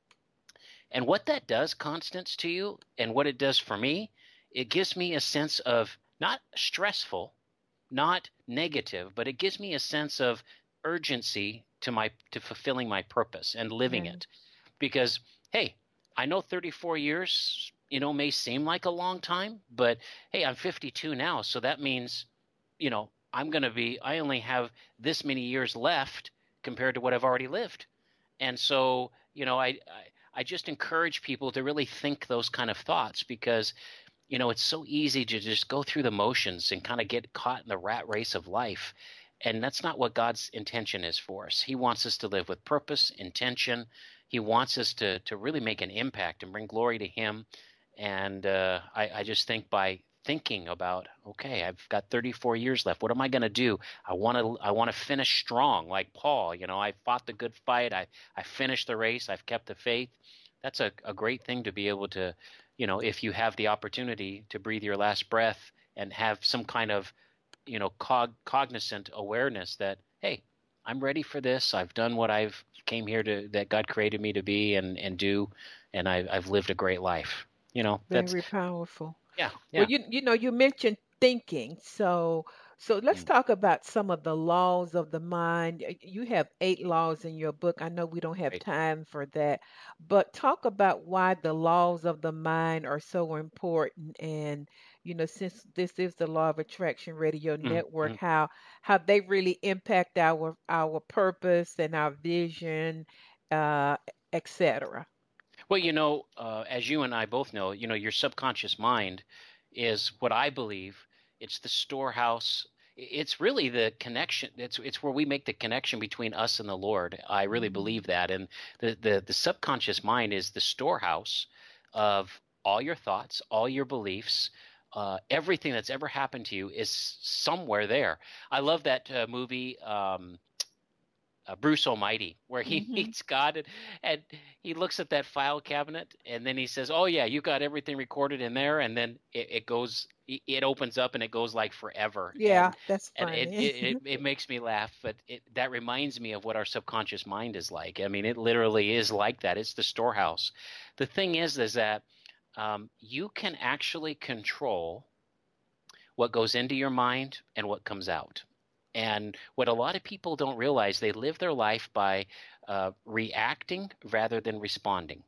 And what that does, Constance, to you, and what it does for me, it gives me a sense of not stressful, not negative, but it gives me a sense of urgency to my to fulfilling my purpose and living mm. it. Because, hey, I know thirty-four years, you know, may seem like a long time, but hey, I'm fifty-two now, so that means, you know, I'm going to be, I only have this many years left compared to what I've already lived. And so, you know, I, I, I just encourage people to really think those kind of thoughts, because, you know, it's so easy to just go through the motions and kind of get caught in the rat race of life. And that's not what God's intention is for us. He wants us to live with purpose, intention. He wants us to to really make an impact and bring glory to him. And uh, I, I just think by thinking about, okay, I've got thirty-four years left. What am I going to do? I want to I want to finish strong, like Paul. You know, I fought the good fight. I, I finished the race. I've kept the faith. That's a, a great thing to be able to, you know, if you have the opportunity to breathe your last breath and have some kind of, you know, cog, cognizant awareness that, hey, I'm ready for this. I've done what I've came here to, that God created me to be and, and do, and I, I've lived a great life. You know, that's very powerful. Yeah, yeah. Well, you you know, you mentioned thinking, so so let's Mm. talk about some of the laws of the mind. Y- You have eight laws in your book. I know we don't have Right. time for that, but talk about why the laws of the mind are so important. And you know, since this is the Law of Attraction Radio Mm, Network, mm. how how they really impact our our purpose and our vision, uh, et cetera. Well, you know, uh, as you and I both know, you know, your subconscious mind is what I believe. It's the storehouse. I- It's really the connection. It's it's where we make the connection between us and the Lord. I really Mhm. believe that. And the the, the subconscious mind is the storehouse of all your thoughts, all your beliefs. Uh, everything that's ever happened to you is somewhere there. I love that uh, movie. Um, uh, Bruce Almighty, where he Mhm. meets God, and, and he looks at that file cabinet, and then he says, "Oh yeah, you got everything recorded in there," and then it, it goes, it it opens up, and it goes like forever, Yeah, and that's and it funny. it, it, it makes me laugh, but it, that reminds me of what our subconscious mind is like. I mean, it literally is like that. It's the storehouse. The thing is, is that um, you can actually control what goes into your mind and what comes out. And what a lot of people don't realize, they live their life by uh, reacting rather than responding.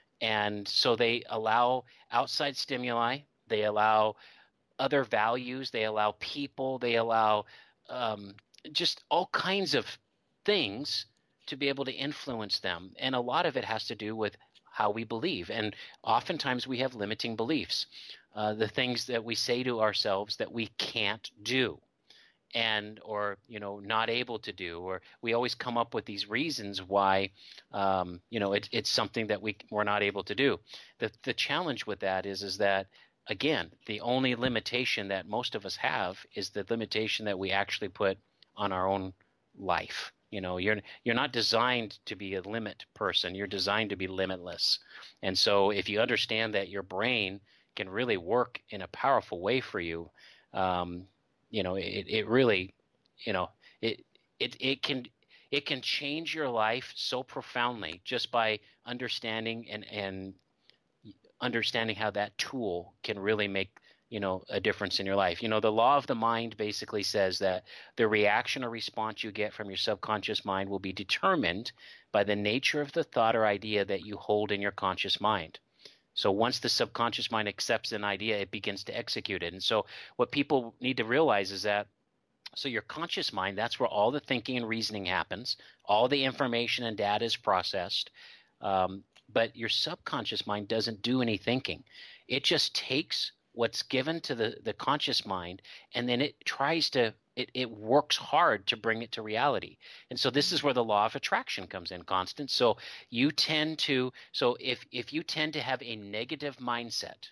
And so they allow outside stimuli, they allow other values, they allow people, they allow um, just all kinds of things to be able to influence them. And a lot of it has to do with how we believe. And oftentimes we have limiting beliefs, uh, the things that we say to ourselves that we can't do and or, you know, not able to do, or we always come up with these reasons why, um, you know, it, it's something that we, we're not able to do. The, the challenge with that is, is that, again, the only limitation that most of us have is the limitation that we actually put on our own life. You know, you're you're not designed to be a limit person. You're designed to be limitless. And so if you understand that your brain can really work in a powerful way for you, um, you know, it, it really, you know, it it it can it can change your life so profoundly just by understanding and and understanding how that tool can really make, you know, a difference in your life. You know, the law of the mind basically says that the reaction or response you get from your subconscious mind will be determined by the nature of the thought or idea that you hold in your conscious mind. So once the subconscious mind accepts an idea, it begins to execute it. And so what people need to realize is that, so your conscious mind, that's where all the thinking and reasoning happens. All the information and data is processed. Um, but your subconscious mind doesn't do any thinking. It just takes what's given to the, the conscious mind, and then it tries to it, it works hard to bring it to reality. And so this is where the law of attraction comes in, Constance. So you tend to so if if you tend to have a negative mindset,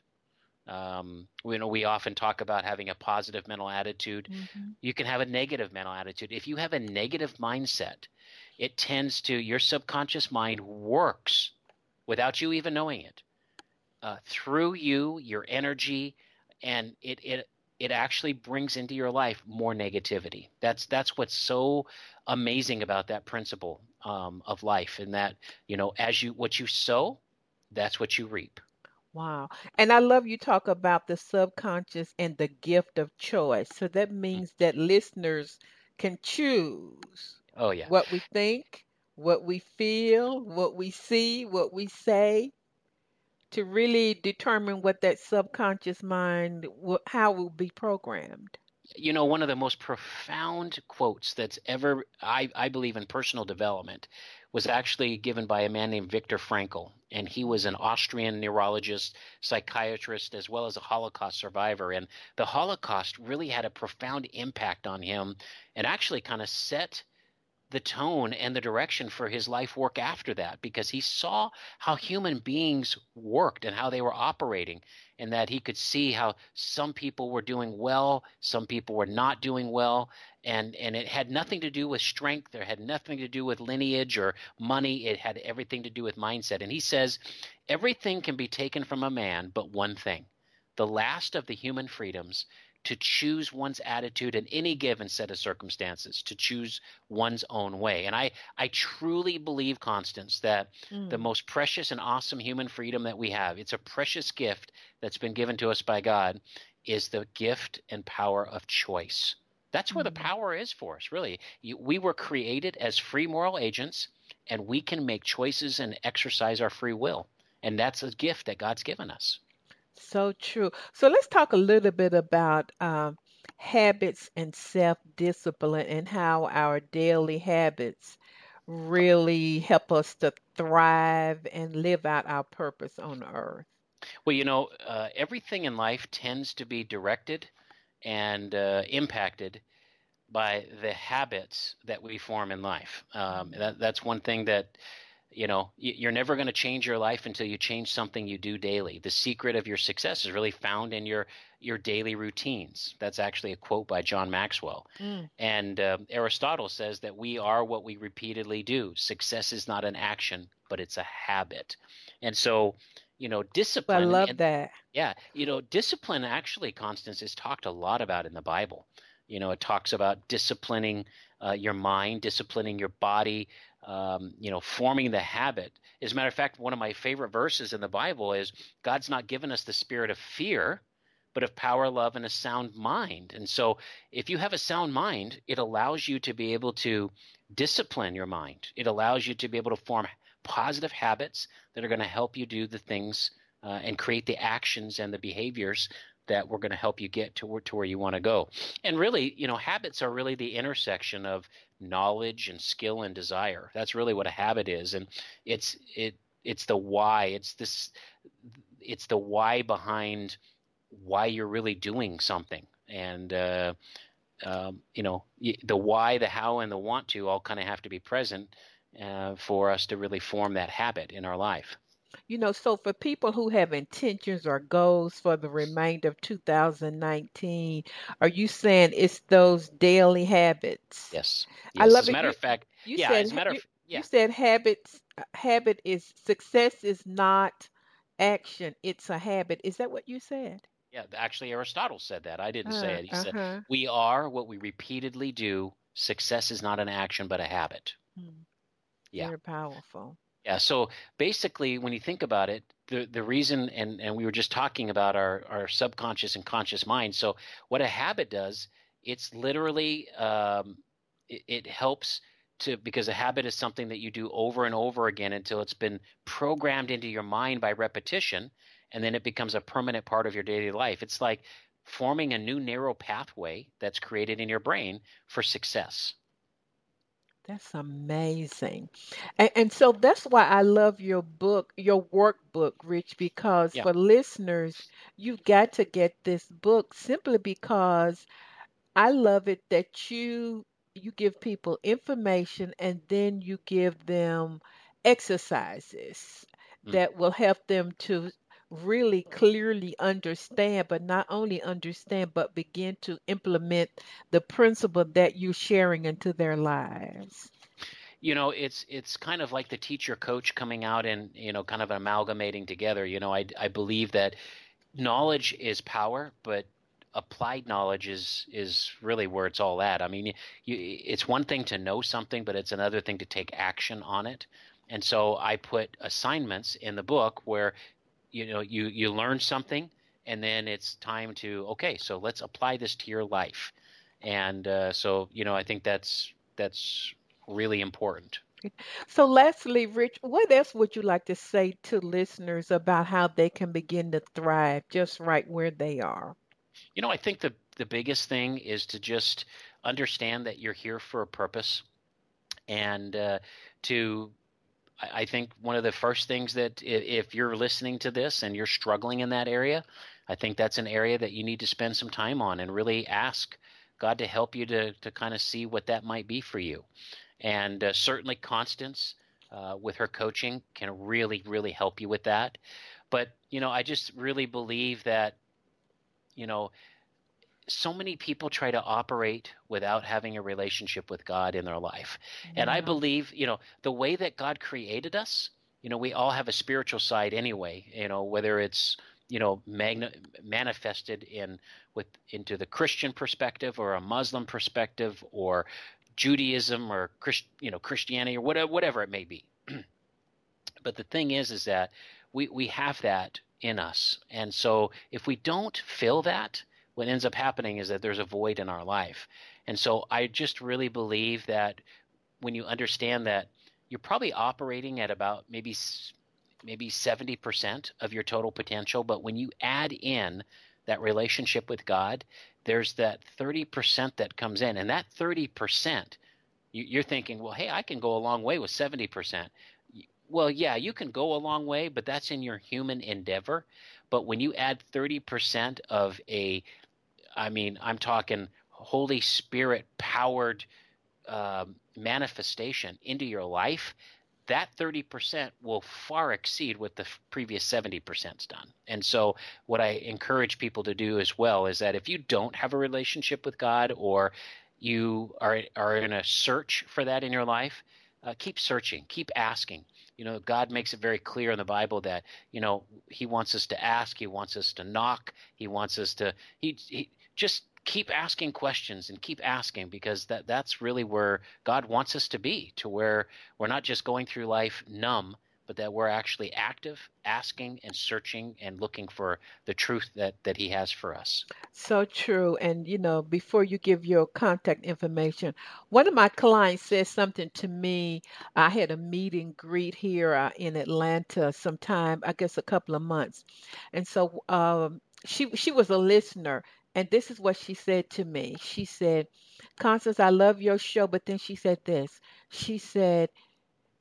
um, you know, we often talk about having a positive mental attitude. Mm-hmm. You can have a negative mental attitude. If you have a negative mindset, it tends to your subconscious mind works without you even knowing it. Uh, through you, your energy, and it, it it actually brings into your life more negativity. That's that's what's so amazing about that principle um, of life, and that, you know, as you what you sow, that's what you reap. Wow. And I love you talk about the subconscious and the gift of choice. So that means that listeners can choose Oh yeah, what we think, what we feel, what we see, what we say, to really determine what that subconscious mind, wh- how it will be programmed. You know, one of the most profound quotes that's ever, I, I believe, in personal development was actually given by a man named Viktor Frankl. And he was an Austrian neurologist, psychiatrist, as well as a Holocaust survivor. And the Holocaust really had a profound impact on him and actually kind of set the tone and the direction for his life work after that, because he saw how human beings worked and how they were operating, and that he could see how some people were doing well, some people were not doing well, and and it had nothing to do with strength, it had nothing to do with lineage or money, it had everything to do with mindset. And he says, everything can be taken from a man but one thing, the last of the human freedoms, to choose one's attitude in any given set of circumstances, to choose one's own way. And I, I truly believe, Constance, that mm. the most precious and awesome human freedom that we have, it's a precious gift that's been given to us by God, is the gift and power of choice. That's where mm. the power is for us, really. You, we were created as free moral agents, and we can make choices and exercise our free will. And that's a gift that God's given us. So true. So let's talk a little bit about um, habits and self-discipline, and how our daily habits really help us to thrive and live out our purpose on earth. Well, you know, uh, everything in life tends to be directed and uh, impacted by the habits that we form in life. Um, that, that's one thing that, you know, you're never going to change your life until you change something you do daily. The secret of your success is really found in your your daily routines. That's actually a quote by John Maxwell. Mm. And uh, Aristotle says that we are what we repeatedly do. Success is not an action, but it's a habit. And so, you know, discipline. I love and, that. Yeah. You know, discipline actually, Constance, is talked a lot about in the Bible. You know, it talks about disciplining uh, your mind, disciplining your body, Um, you know, forming the habit. As a matter of fact, one of my favorite verses in the Bible is, God's not given us the spirit of fear, but of power, love, and a sound mind. And so if you have a sound mind, it allows you to be able to discipline your mind. It allows you to be able to form positive habits that are going to help you do the things uh, and create the actions and the behaviors that we're going to help you get to where, to where you want to go. And really, you know, habits are really the intersection of knowledge and skill and desire. That's really what a habit is. And it's it it's the why. It's this. It's the why behind why you're really doing something, and uh, um, you know the why, the how, and the want to all kind of have to be present uh, for us to really form that habit in our life. You know, so for people who have intentions or goals for the remainder of two thousand nineteen, are you saying it's those daily habits? Yes, I yes. love As a it. matter You of fact, you yeah. said As a matter of you, you yeah, said habits uh, habit is success is not action, it's a habit. Is that what you said? yeah. Actually, Aristotle said that. I didn't say Uh, it. He said, uh-huh. "We are what we repeatedly do. Success is not an action, but a habit." Hmm. Yeah. Very powerful. Yeah, so basically, when you think about it, the the reason, and and we were just talking about our our subconscious and conscious mind. So what a habit does, it's literally um, it, it helps to, because a habit is something that you do over and over again until it's been programmed into your mind by repetition, and then it becomes a permanent part of your daily life. It's like forming a new neural pathway that's created in your brain for success. That's amazing. And, and so that's why I love your book, your workbook, Rich, because Yeah. for listeners, you've got to get this book simply because I love it that you you give people information and then you give them exercises Mm. that will help them to really clearly understand, but not only understand, but begin to implement the principle that you're sharing into their lives. You know, it's it's kind of like the teacher coach coming out and, you know, kind of amalgamating together. You know, I I believe that knowledge is power, but applied knowledge is is really where it's all at. I mean, you, it's one thing to know something, but it's another thing to take action on it. And so I put assignments in the book where, you know, you you learn something, and then it's time to, okay, so let's apply this to your life. And uh, so, you know, I think that's that's really important. So, lastly, Rich, what else would you like to say to listeners about how they can begin to thrive just right where they are? You know, I think the the biggest thing is to just understand that you're here for a purpose, and uh, to I I think one of the first things that, i- if you're listening to this and you're struggling in that area, I think that's an area that you need to spend some time on and really ask God to help you to to kind of see what that might be for you. And uh, certainly Constance, uh, with her coaching, can really really help you with that. But you know, I just really believe that, you know, so many people try to operate without having a relationship with God in their life. And I Yeah. believe, you know, the way that God created us, you know, we all have a spiritual side anyway, you know, whether it's, you know, magna- manifested in with into the Christian perspective or a Muslim perspective or Judaism or Christ, you know, Christianity or whatever whatever it may be. But the thing is is that we we have that in us. And so if we don't fill that, what ends up happening is that there's a void in our life. And so I just really believe that when you understand that you're probably operating at about maybe maybe seventy percent of your total potential, but when you add in that relationship with God, there's that thirty percent that comes in. And that thirty percent, you're thinking, well, hey, I can go a long way with seventy percent. Well, yeah, you can go a long way, but that's in your human endeavor. But when you add thirty percent of a, I mean, I'm talking Holy Spirit powered um, manifestation into your life, that thirty percent will far exceed what the previous seventy percent's done. And so what I encourage people to do as well is that if you don't have a relationship with God, or you are are in a search for that in your life, uh, keep searching, keep asking. You know, God makes it very clear in the Bible that, you know, he wants us to ask, he wants us to knock, he wants us to he, he just keep asking questions and keep asking, because that that's really where God wants us to be, to where we're not just going through life numb, but that we're actually active, asking and searching and looking for the truth that that he has for us. So true. And, you know, before you give your contact information, one of my clients said something to me. I had a meet and greet here uh, in Atlanta sometime, I guess a couple of months. And so um, she she was a listener. And this is what she said to me. She said, Constance, I love your show. But then she said this. She said,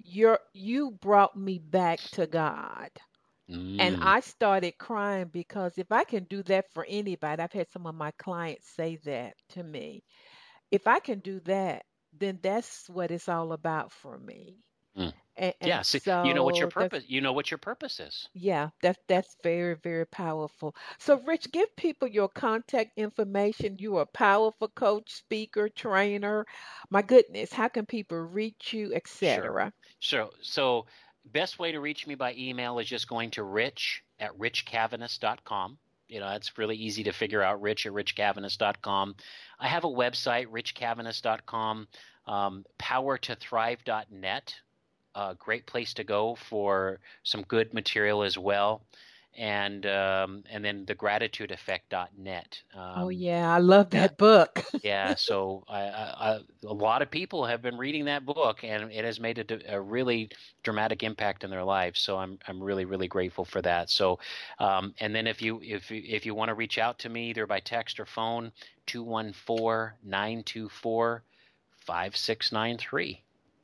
you're you brought me back to God. And Mm, I started crying because if I can do that for anybody, I've had some of my clients say that to me. If I can do that, then that's what it's all about for me. mm. And, and Yeah, so you know what your so that's purpose, you know what your purpose is. yeah, that's that's very, very powerful. So, Rich, give people your contact information. You are a powerful coach, speaker, trainer. My goodness, how can people reach you, Sure. et cetera? So, so best way to reach me by email is just going to rich at rich cavanis dot com. You know, it's really easy to figure out, rich at rich cavanis dot com. I have a website, rich cavanis dot com, um, power to thrive dot net. A great place to go for some good material as well. And um, and then the gratitude effect dot net. Oh Um, yeah, I love yeah, that book. yeah, so I, I, I, a lot of people have been reading that book, and it has made a, a really dramatic impact in their lives. So I'm I'm really really grateful for that. So, um, and then if you if you, if you want to reach out to me either by text or phone, two one four, nine two four, five six nine three.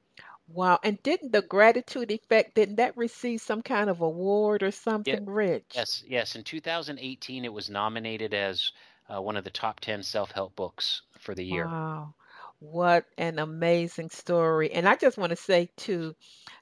Wow. And didn't the gratitude effect, didn't that receive some kind of award or Yeah, something, Rich? yes, yes. In two thousand eighteen, it was nominated as uh, one of the top ten self-help books for the year. Wow. What an amazing story. And I just want to say to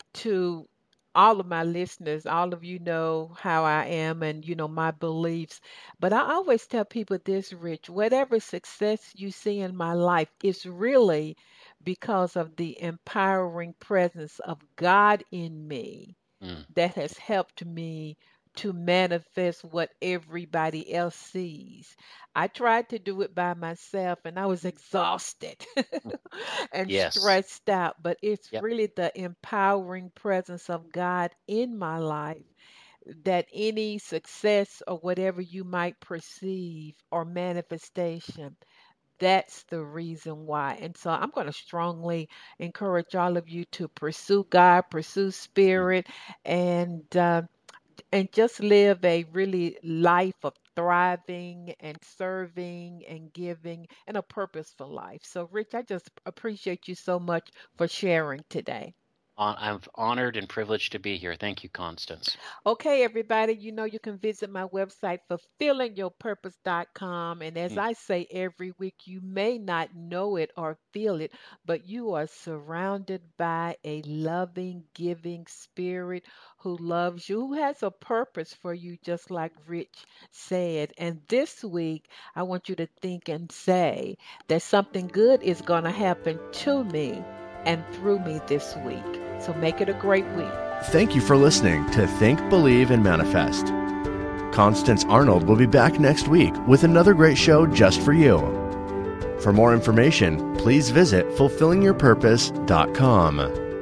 to all of my listeners, all of you know how I am and you know my beliefs. But I always tell people this, Rich, whatever success you see in my life is really because of the empowering presence of God in me Mm, that has helped me to manifest what everybody else sees. I tried to do it by myself and I was exhausted mm. and Yes. stressed out, but it's Yep. really the empowering presence of God in my life that any success or whatever you might perceive or manifestation, that's the reason why. And so I'm going to strongly encourage all of you to pursue God, pursue Mm. spirit, and uh, and just live a really life of thriving and serving and giving and a purposeful life. So, Rich, I just appreciate you so much for sharing today. Hon- I'm honored and privileged to be here. Thank you, Constance. Okay, everybody, you know you can visit my website, fulfilling your purpose dot com. And as Mm. I say every week, you may not know it or feel it, but you are surrounded by a loving, giving spirit who loves you, who has a purpose for you, just like Rich said. And this week, I want you to think and say that something good is going to happen to me and through me this week. So make it a great week. Thank you for listening to Think, Believe, and Manifest. Constance Arnold will be back next week with another great show just for you. For more information, please visit fulfilling your purpose dot com.